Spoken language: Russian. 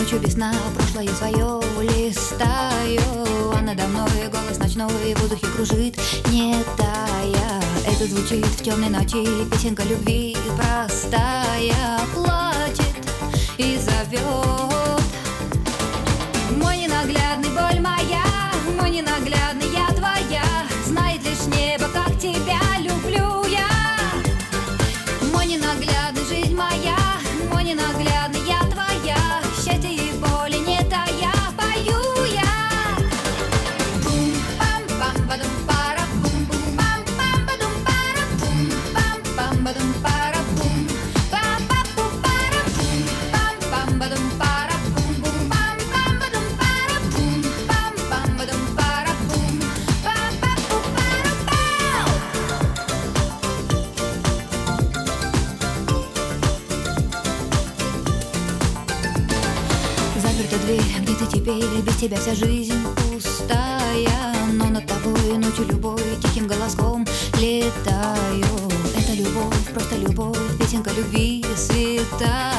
Ночью без сна прошлое свое листаю, а надо мной голос ночной в воздухе кружит, не тая. Это звучит в темной ночи, песенка любви простая. Плачет и зовет. Мой ненаглядный, боль моя, мой ненаглядный, я твоя. Знает лишь небо, как тебя люблю я. Мой ненаглядный, жизнь моя, мой ненаглядный, я твоя. Счастье и боли не тая, пою я. Бум пам пам бадум пара бум бум пам пам бадум пара бум пам пам бадум пара бум па па пу пара бум пам пам бадум пара бум бум пам пам бадум пара бум пам пам бадум пара бум па па пу пара пау. Заперта дверь, где ты теперь? Без тебя вся жизнь пустая. Но над тобой ночью любой тихим голоском летаю. Это любовь, просто любовь, песенка любви святая.